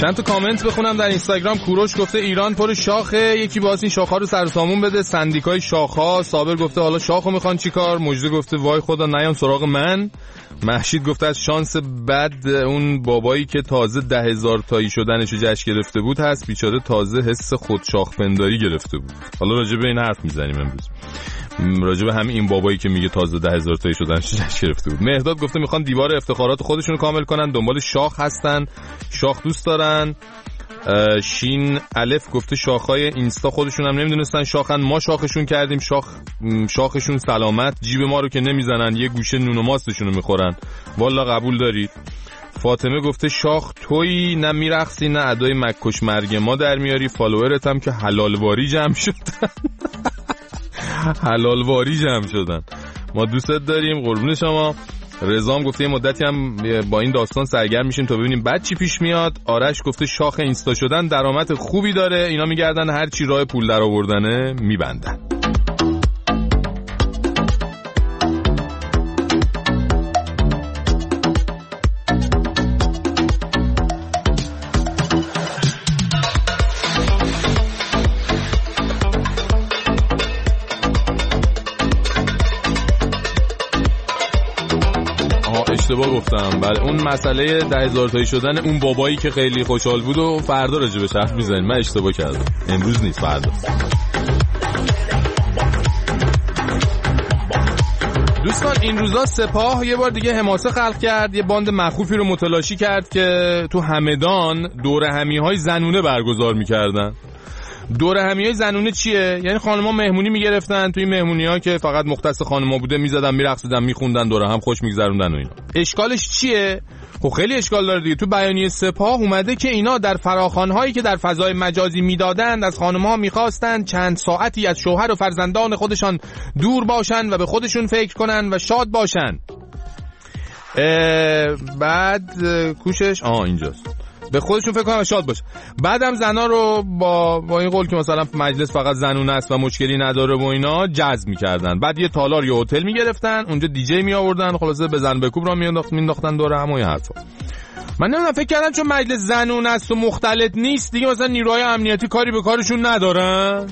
چند تا کامنت بخونم در اینستاگرام. کوروش گفته ایران پر شاخه، یکی باز این شاخا رو سر سامون بده. سندیکای شاخا. صابر گفته حالا شاخو میخوان چیکار؟ مجده گفته وای خدا نیان سراغ من. محشید گفته از شانس بد اون بابایی که تازه 10,000 تایی شدنشو جشن گرفته بود هست، بیچاره تازه حس خود شاخپنداری گرفته بود. حالا راجع به این حرف میزنیم امروز، راجع به همین این بابایی که میگه تازه 10,000 تایی شدنشو جشن گرفته بود. مهداد گفته میخوان دیوار افتخارات خودشونو کامل کنن، دنبال شاخ هستن، شاخ دوست دارن. شین الف گفته شاخهای اینستا خودشون هم نمیدونستن شاخن، ما شاخشون کردیم، شاخشون سلامت، جیب ما رو که نمیزنن، یه گوشه نون و ماستشون رو میخورن. والا قبول دارید. فاطمه گفته شاخ تویی، نه میرقصی نه ادای مکش مرگ ما در میاری، فالوورت هم که حلالواری جمع شدن. حلالواری جمع شدن. ما دوستت داریم، قربون شما. رضام گفته یه مدتی هم با این داستان سرگرم میشیم تا ببینیم بعد چی پیش میاد. آرش گفته شاخ اینستا شدن درآمد خوبی داره، اینا میگردن هر چی راه پول در آوردنه میبندن. اشتباه گفتم. بله اون مسئله 10,000 تایی شدن اون بابایی که خیلی خوشحال بود و فردا راجبش حرف میزنیم. من اشتباه کردم، امروز نیست فردا. دوستان این روزا سپاه یه بار دیگه حماسه خلق کرد، یه باند مخوفی رو متلاشی کرد که تو همدان دوره همی‌های زنونه برگزار می‌کردن. دوره همیای زنونه چیه؟ یعنی خانم‌ها مهمونی میگرفتن، توی مهمونی‌ها که فقط مختص خانم‌ها بوده میزدن، میرقصیدن، میخوندن، دوره هم خوش میگذروندن و اینا. اشکالش چیه؟ خب خیلی اشکال داره دیگه. تو بیانیه سپاه اومده که اینا در فراخوان‌هایی که در فضای مجازی میدادند از خانم‌ها می‌خواستن چند ساعتی از شوهر و فرزندان خودشان دور باشن و به خودشون فکر کنن و شاد باشن. بعد کوشش اینجاست، به خودشون فکر کنن و شاد باشه. بعدم زنا رو با این قول که مثلا مجلس فقط زنونه است و مشکلی نداره و اینا جذب می‌کردن. بعد یه تالار یا هتل می‌گرفتن، اونجا دیجی می‌آوردن، خلاصه بزن بکوب را مینداختن دور هم و این حرفا. من نمیدونم، فکر کردم چون مجلس زنونه است و مختلط نیست دیگه مثلا نیروهای امنیتی کاری به کارشون ندارن.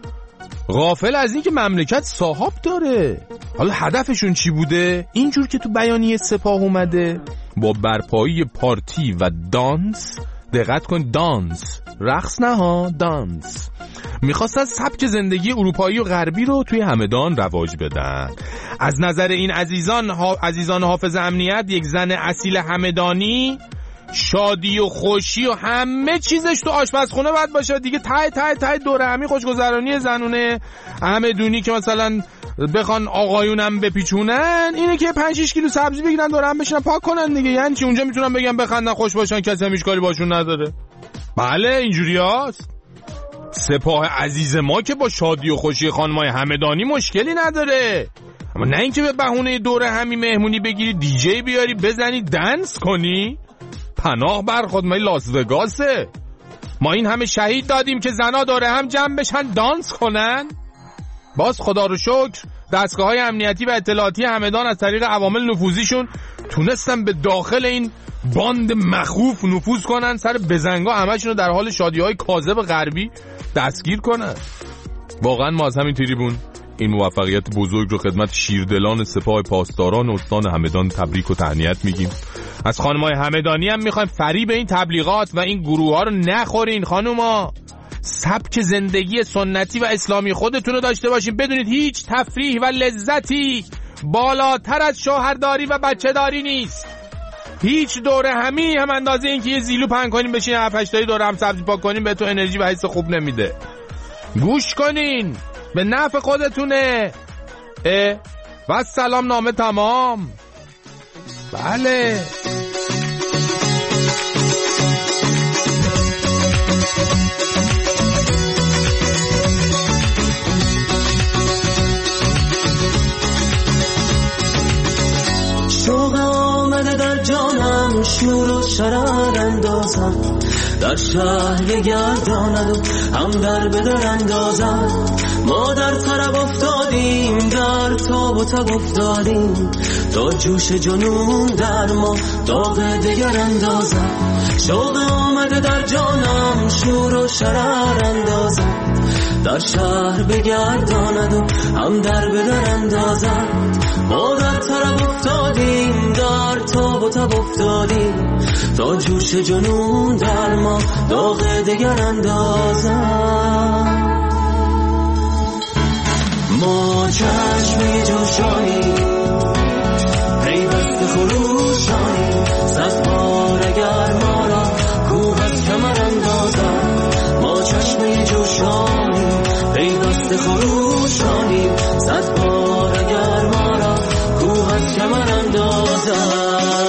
غافل از این که مملکت صاحب داره. حالا هدفشون چی بوده؟ اینجور که تو بیانیه سپاه اومده با برپایی پارتی و دانس، دقت کن دانس، رقص نه ها، دانس، میخواستن سبک زندگی اروپایی و غربی رو توی همدان رواج بدن. از نظر این عزیزان حافظ امنیت، یک زن اصیل همدانی شادی و خوشی و همه چیزش تو آشپزخونه باید باشه دیگه. ته دوره همی خوشگذرانی زنونه همدونی که مثلا بخوان آقایونم بپیچونن اینه که 5-6 کیلو سبزی بگیرن دوره هم بشینن پاک کنن دیگه. یعنی چی اونجا میتونن بگن بخندن خوش باشن، کسی هم کاری باشون نداره. بله اینجوری هست. سپاه عزیز ما که با شادی و خوشی خانمای همدانی مشکلی نداره، اما نه اینکه به بهونه دوره همی مهمونی بگیری دیجی بیاری بزنی دنس کنی. پناه بر خودمای لاس وگاسه. ما این همه شهید دادیم که زنا داره هم جمع بشن دانس کنن. باز خدا رو شکر دستگاه‌های امنیتی و اطلاعاتی همدان از طریق عوامل نفوذیشون تونستن به داخل این باند مخوف نفوذ کنن، سر بزنگا همشون رو در حال شادی‌های کاذب غربی دستگیر کنن. واقعا ما از همین تریبون این موفقیت بزرگ رو خدمت شیردلان سپاه پاسداران استان همدان تبریک و تهنیت میگیم. از خانمای همدانی هم میخوایم فریب این تبلیغات و این گروه ها رو نخورین. خانوما سبک زندگی سنتی و اسلامی خودتون رو داشته باشین، بدونید هیچ تفریح و لذتی بالاتر از شوهرداری و بچه داری نیست. هیچ دوره همی هم اندازه این که یه زیلو پهن کنیم بشین 7-8 تایی دوره هم سبزی پاک کنیم به تو انرژی و حس خوب نمیده. گوش کنین، به نفع خودتونه. و سلام نامه تمام. بله شوق آمده در جانم، شور و شرر اندازم، در شهر گرداند و هم در بدر اندازم. ما در طرب افتادیم، در تاب و تب افتادیم، تا جوش جنون در ما داغ دگر اندازم. شوق آمده در جانم شور و شرر اندازد، در شهر بگرداند و هم در به در اندازد. ما در طرب افتادیم، در تاب و تب افتادیم، تا جوش جنون در ما داغ دگر اندازد. ما چشمی جوشانی پیوست خروشانی، صد بار اگر ما را کوه از کمر اندازد. ما چشمی جوشانی پیوست خروشانی، صد بار اگر ما را کوه از کمر اندازد.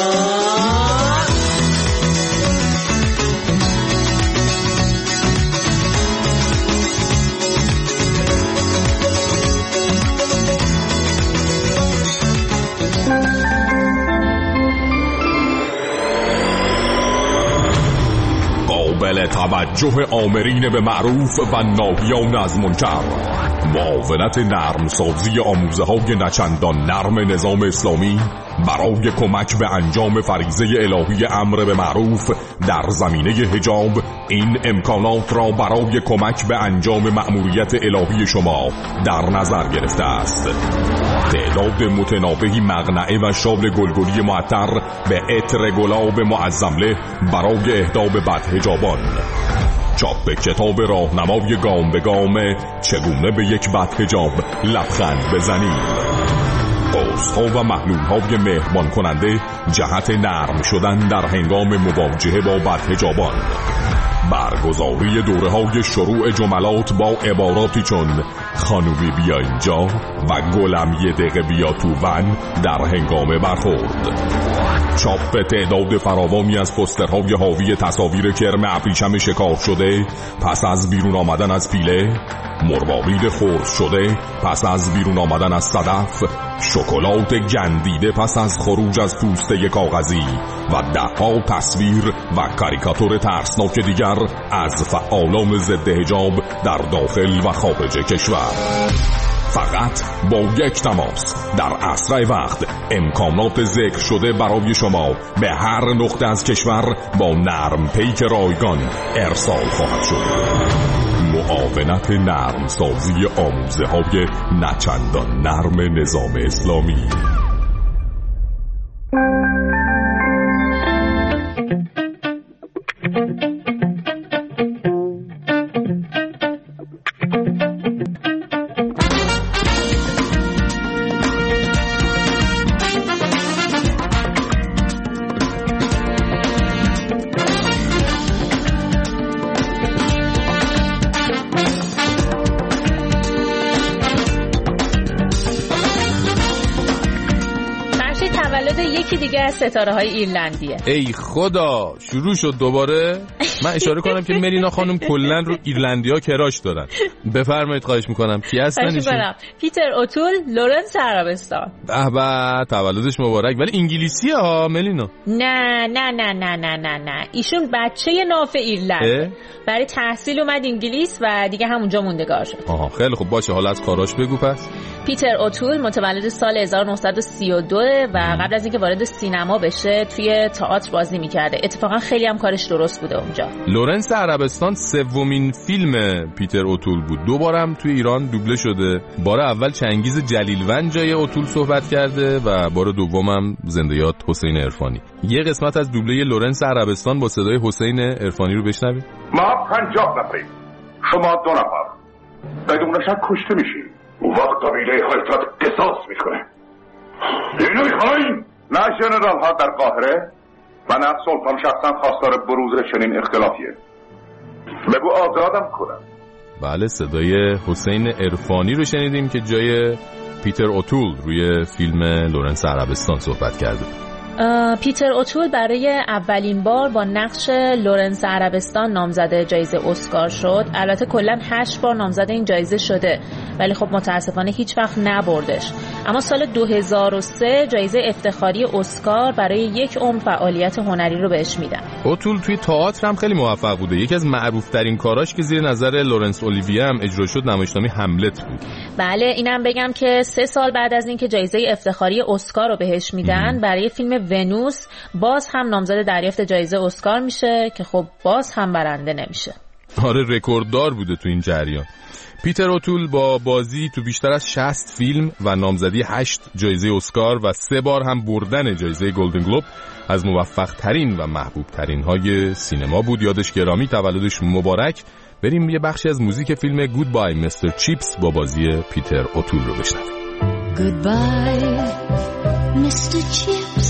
قابل توجه آمرین به معروف و ناهیان از منکر، معاونت نرمسازی آموزه های نچندان نرم نظام اسلامی برای کمک به انجام فریضه الهی امر به معروف در زمینه حجاب این امکانات را برای کمک به انجام مأموریت الهی شما در نظر گرفته است. تعداد متناوبی مقنعه و شال گلگلی معطر به عطر گلاب معظمله برای اهدا به بدحجابان، چاپ کتاب راهنمای گام به گام چگونه به یک بدحجاب لبخند بزنید، قرص‌ها و محلول‌های مهربان کننده جهت نرم شدن در هنگام مواجهه با بدحجابان، برگزاری دوره‌های شروع جملات با عباراتی چون خانومی بیا اینجا و گلم یه دقیقه بیا تو ون در هنگام برخورد، چاپ تعداد فراوانی از پوسترهای حاوی تصاویر کرم ابریشم شکار شده پس از بیرون آمدن از پیله، مروارید خرد شده پس از بیرون آمدن از صدف، شکلات گندیده پس از خروج از پوسته کاغذی و ده‌ها تصویر و کاریکاتور ترسناک دیگر از فعالان ضد حجاب در داخل و خارج کشور. فقط با یک تماس در اسرع وقت امکانات ذکر شده برای شما به هر نقطه از کشور با نرم پیک رایگان ارسال خواهد شد. معاونت نرم سازی آموزه های نچندان نرم نظام اسلامی. یکی دیگه از ستاره های ایرلندیه. ای خدا، شروع شد دوباره. من اشاره کنم که ملینا خانم کلن رو ایرلندیا کراش دارن. بفرمایید، خواهش میکنم. کی هستن ایشون؟ پیتر اوتول، لورنس عربستان. به به، تولدش مبارک. ولی انگلیسیه ها ملینا؟ نه نه نه نه نه نه نه، ایشون بچه ناف ایرلند، برای تحصیل اومد انگلیس و دیگه همونجا موندگار شد. آها، خیلی خوب، باشه. حالا از کاراش بگو پس. پیتر اوتول متولد سال 1932 و قبل از اینکه وارد سینما بشه توی تئاتر بازی میکرده. اتفاقا خیلی هم کارش درست بوده اونجا. لورنس عربستان سومین فیلم پیتر اوتول بود. دوبارم توی ایران دوبله شده. بار اول چنگیز جلیلوند جای اوتول صحبت کرده و بار دومم زنده یاد حسین عرفانی. یه قسمت از دوبله لورنس عربستان با صدای حسین عرفانی رو بشنوید. ما 50 نفریم، شما 2 نفر. بدون شک کشته میشیم. اون وقت قبیله هایتات قصاص میکنه. اینو میخواین؟ نه ژنرال ها در قاهره و نه سلطان شخصا خواستار بروز چنین اختلافیه. بگو آزادم کنم. بله، صدای حسین عرفانی رو شنیدیم که جای پیتر اوتول روی فیلم لورنس عربستان صحبت کرده. پیتر اوتول برای اولین بار با نقش لورنس عربستان نامزد جایزه اسکار شد. البته کلا 8 بار نامزد این جایزه شده ولی خب متاسفانه هیچ وقت نبردش. اما سال 2003 جایزه افتخاری اسکار برای 1 عمر فعالیت هنری رو بهش میدن. اوتول توی تئاتر هم خیلی موفق بوده. یکی از معروف‌ترین کاراش که زیر نظر لورنس اولیویه هم اجرا شد نمایشنامه هملت بود. بله، اینم بگم که 3 سال بعد از اینکه جایزه افتخاری اسکار رو بهش میدن برای فیلم ونوس باز هم نامزد دریافت جایزه اسکار میشه که خب باز هم برنده نمیشه. آره، رکورددار بوده تو این جریان. پیتر اوتول با بازی تو بیشتر از 60 فیلم و نامزدی 8 جایزه اسکار و 3 بار هم بردن جایزه گلدن گلوب از موفق ترین و محبوب ترین های سینما بود. یادش گرامی، تولدش مبارک. بریم یه بخشی از موزیک فیلم گودبای مستر چیپس با بازی پیتر اوتول رو بشنویم. Goodbye, Mr. Chips.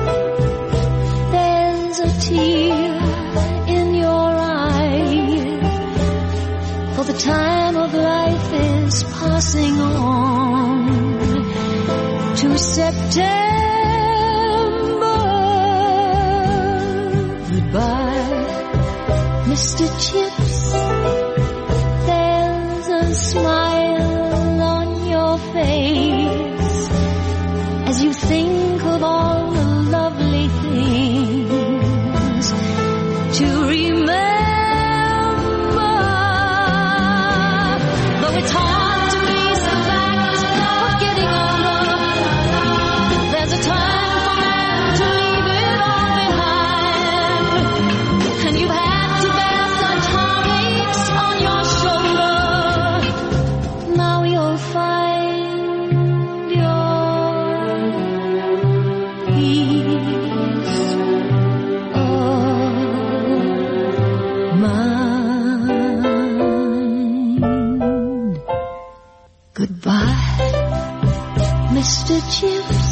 There's a tear in your eye. For the time of life is passing on to September. Goodbye, Mr. Chips. There's a smile on your face as you think of all the lovely things to remember. Though it's hard to face the fact of getting older, there's a time for man to leave it all behind. And you've had to bear such heartaches on your shoulder. Now you'll find your peace of mind. Goodbye, Mr. Chips.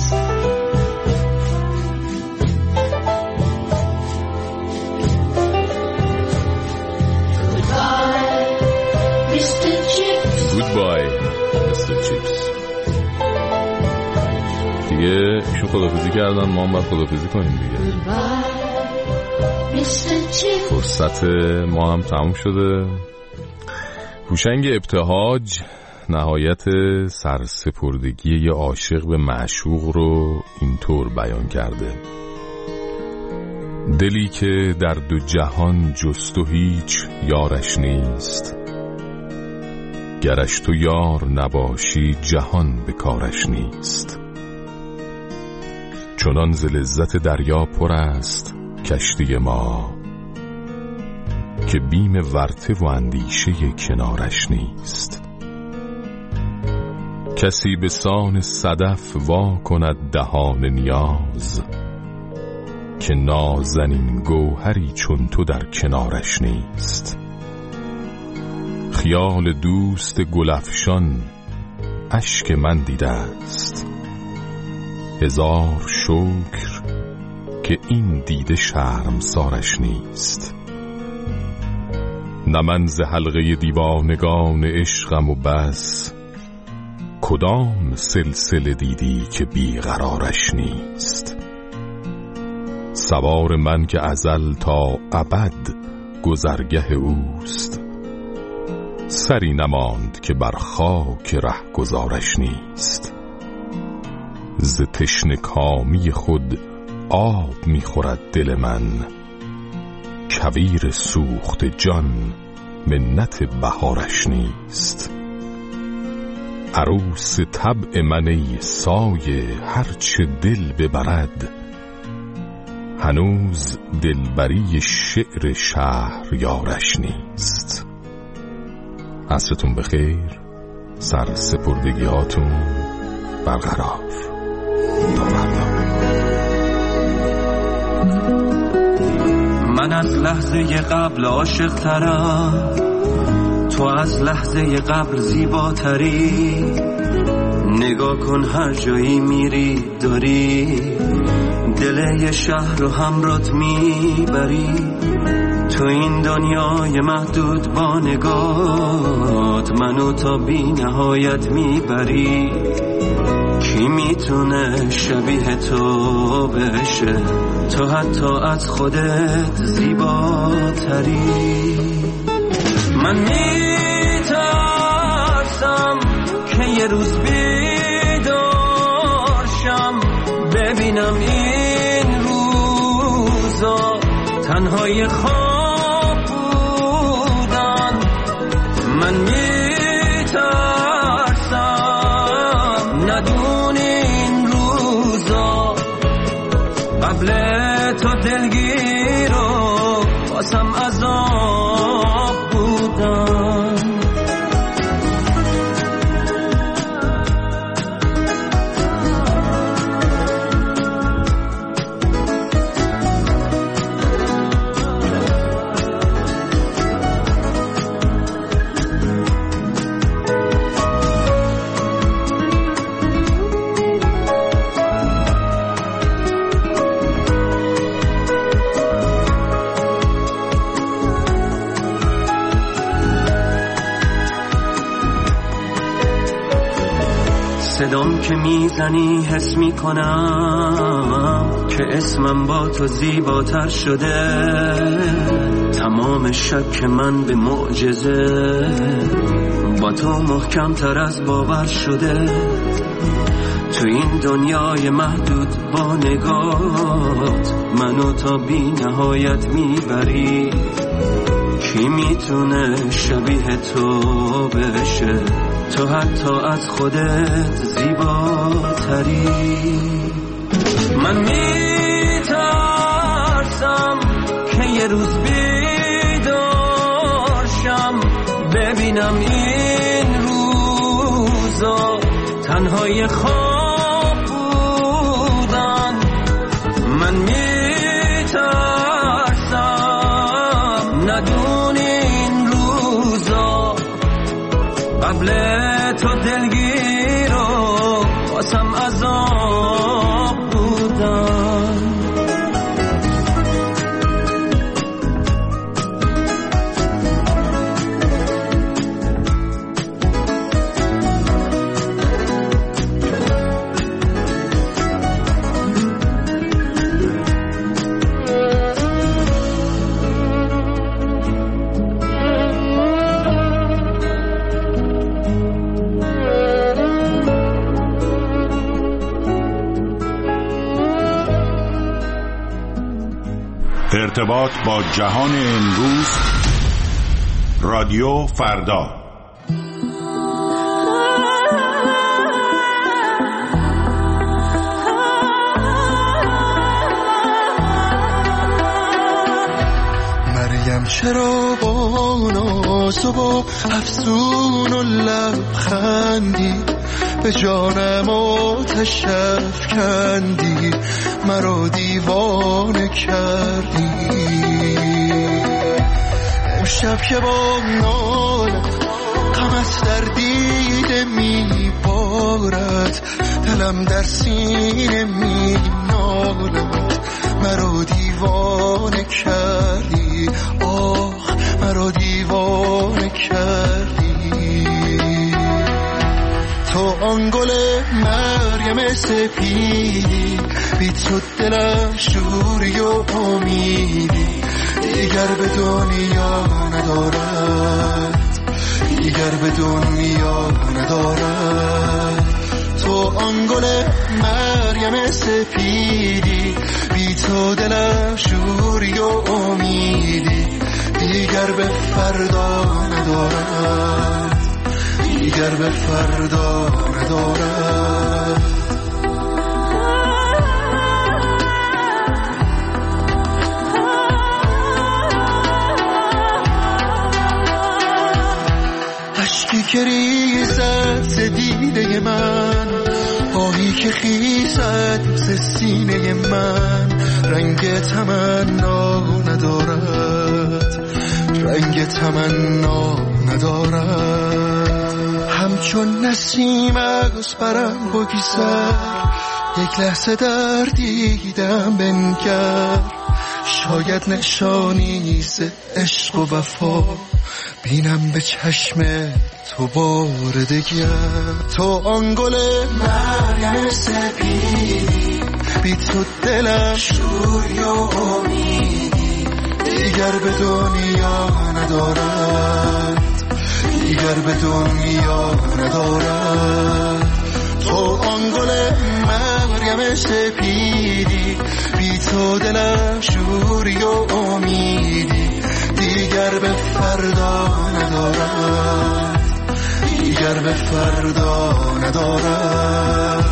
Goodbye, Mr. Chips. گودبای مستر چیپس. دیگه ایشون خدافزی کردن، ما هم باید خدافزی کنیم دیگه. Goodbye, Mr. Chips. فرصت ما هم تموم شده. هوشنگ ابتهاج نهایت سرسپردگی یه عاشق به معشوق رو اینطور بیان کرده: دلی که در 2 جهان جست و هیچ یارش نیست، گرش تو یار نباشی جهان به کارش نیست. چنان ز لذت دریا پر است کشتی ما، که بیم ورطه و اندیشه کنارش نیست. کسی به سان صدف وا کند دهان نیاز، که نازنین گوهری چون تو در کنارش نیست. خیال دوست گلفشان اشک من دیده است، هزار شکر که این دیده شرمسارش نیست. نه من ز حلقه دیوانگان عشقم و بس، کدام سلسله دیدی که بیقرارش نیست. سوار من که ازل تا ابد گذرگه اوست، سری نماند که بر خاک ره گذارش نیست. ز تشنه کامی خود آب می‌خورد دل من، کویر سوخت جان منت بهارش نیست. عروس طبع من ای سایه هرچه دل ببرد، هنوز دلبری شعر شهریارش نیست. عصرتون بخیر، سرسپردگی هاتون برقرار. تا فردا. من از لحظه قبل عاشق ترم، تو از لحظه قبل زیباتری. نگاه کن هر جایی میری داری دل یه شهر رو همراهت میبری. تو این دنیای محدود با نگاهت منو تا بی نهایت میبری. کی میتونه شبیه تو بشه، تو حتی از خودت زیباتری. من میترسم که یه روز بیدار ببینم این روزا تنهای خواب بودن. من میترسم ندونی این روزا قبل تو دلگیر و باسم عذاب بودن. صدام که میزنی حس میکنم که اسمم با تو زیباتر شده. تمام شک من به معجزه با تو محکم تر از باور شده. تو این دنیای محدود با نگات منو تا بی نهایت میبری. کی میتونه شبیه تو بشه؟ تو حتی از خودت زیباتری. من میترسم که یه روز بیدارشم ببینم این روزا تنهای خواب بودن. من میترسم ندونی این روزا قبل تو دلگیر و باسم عذاب بودن. ارتباط با جهان امروز، رادیو فردا. مریم چرا با ناز و با افسون و لبخندی به جانم آتش افکندی، مرا دیوانه کردی. امشب که با نالت غمت در دیده میبارد، دلم در سینه مینالد. مرا دیوانه کردی، آه مرا دیوانه کردی. تو آن گل مریم سپیدی، بی تو دلم شوری و امیدی دیگر به دنیا ندارد، دیگر به دنیا ندارد. تو آن گل مریم سپیدی، بی تو دلم شوری و امیدی دیگر به فردا ندارد، دیگر به فردا ندارد. اشکی که ریزد ز دیده من، آهی که خیزد ز سینه من، رنگ تمنا ندارد، رنگ تمنا ندارد. همچون نسیم از برم بگذر، یک لحظه در دیدم بنگر. شاید نشانی ز عشق و وفا بینم به چشم تو بار دگر. تو آن گل مریم سپیدی، بی تو دلم شوری و امیدی دیگر به دنیا ندارد، دیگر به دنیا ندارد. تو آن گل مریم شبنم سپیدی، بی تو دلم شوری و امیدی، دیگر به فردا ندارم، دیگر به فردا ندارم.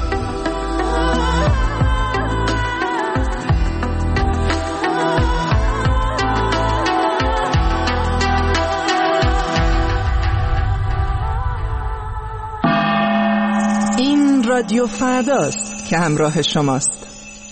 این رادیو فرداست که همراه شماست.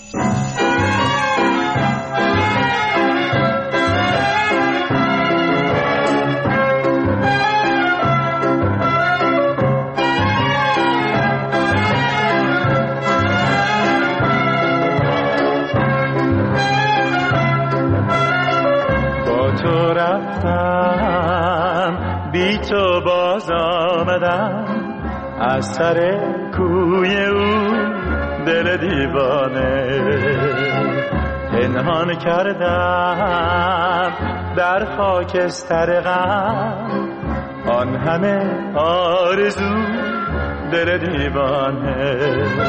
با تو رفتم، بی تو باز آمدم، از سر کوی او دل دیوانه پنهان کردم در خاکستر غم، آن همه آرزو دل دیوانه.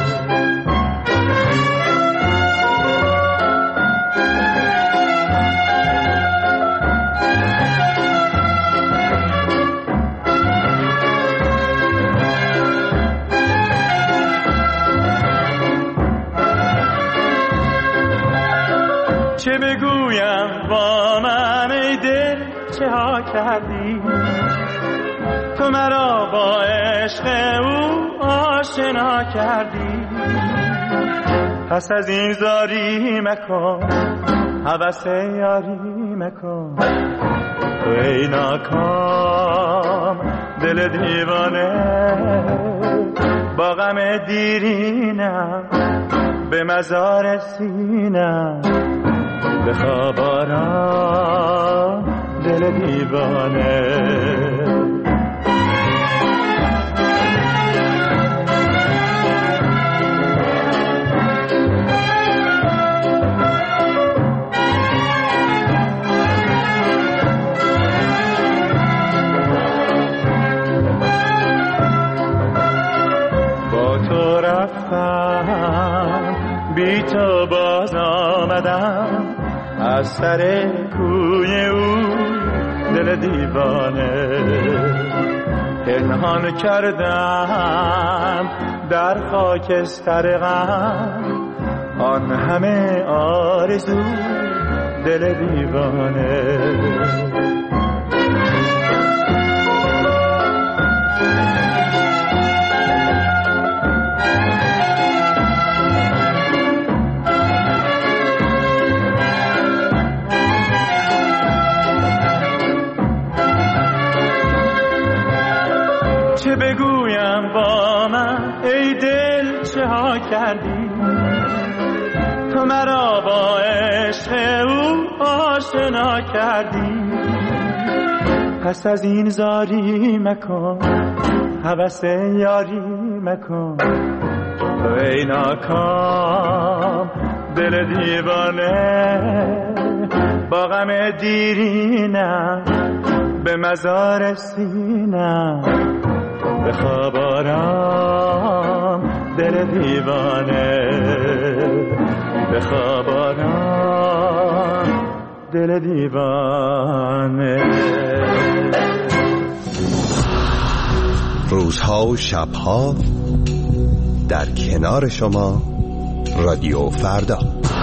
چه بگویم با من ای دل چه ها کردی، تو مرا با عشق او آشنا کردی، پس از این زاری مکن، هوس یاری مکن، تو ای ناکام دل دیوانه، با غم دیرینم به مزار سینم، به خواب آرام دل دیوانه. با تو رفتم، بی تو باز آمدم، از سر کوی او دل دیوانه پنهان کردم در خاکستر غم، آن همه آرزو دل دیوانه. چه بگویم با من ای دل چه ها کردی، تو مرا با عشق او آشنا کردی، پس از این زاری مکن، هوس یاری مکن، تو ای ناکام دل دیوانه، با غم دیرینم به مزار سینم، به خواب آرام دل دیوانه، به خواب آرام دل دیوانه. روزها و شبها در کنار شما، رادیو فردا.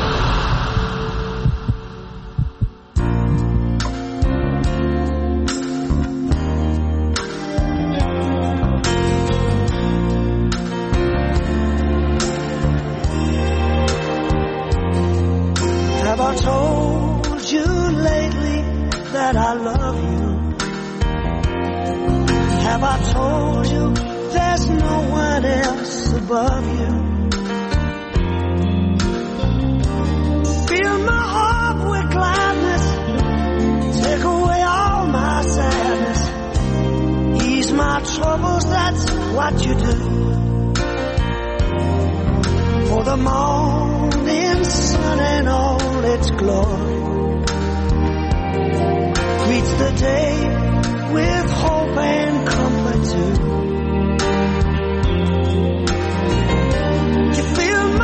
Have I told you lately that I love you? Have I told you there's no one else above you? Fill my heart with gladness, take away all my sadness, ease my troubles, that's what you do. For the morning sun and all its glory greets the day with hope and comfort too. You fill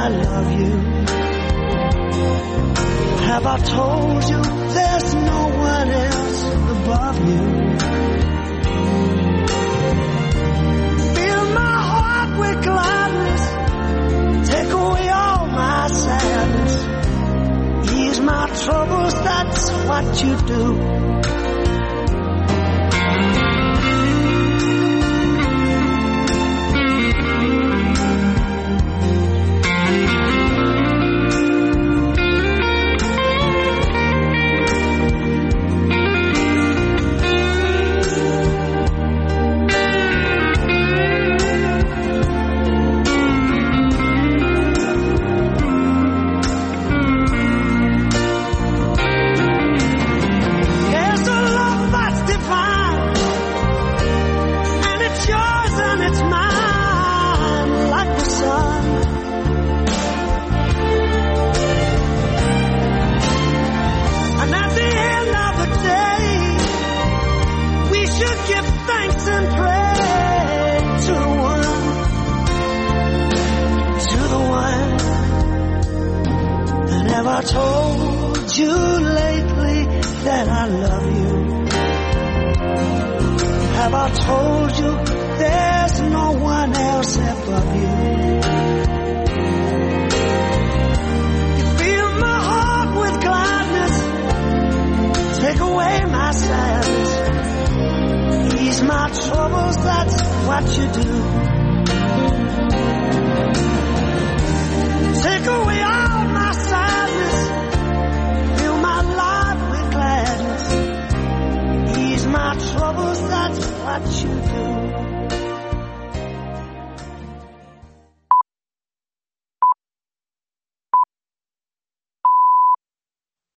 I love you? Have I told you there's no one else above you? Fill my heart with gladness, take away all my sadness, ease my troubles, that's what you do. I told you lately that I love you? Have I told you there's no one else above you? You fill my heart with gladness, take away my sadness, ease my troubles, that's what you do. Take away all